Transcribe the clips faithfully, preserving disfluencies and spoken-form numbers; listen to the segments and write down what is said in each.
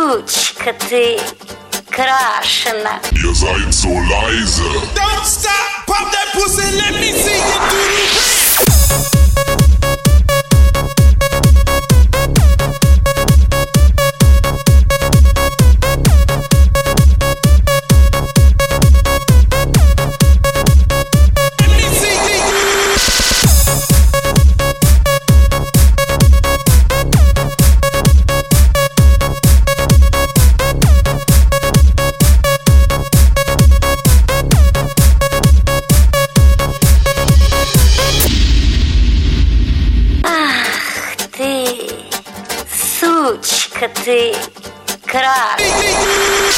Сучка ты крашена. Ihr seid so leise. Don't stop, pop that pussy, let me see you do the Сучка ты крашена.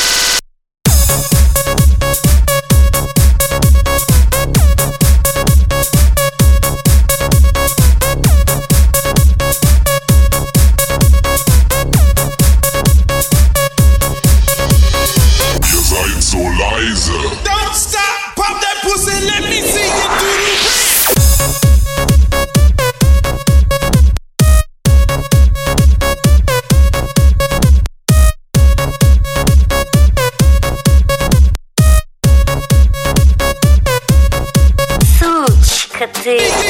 Ihr seid so leise. Don't stop, pop that pussy, let me see you do the Сучка ты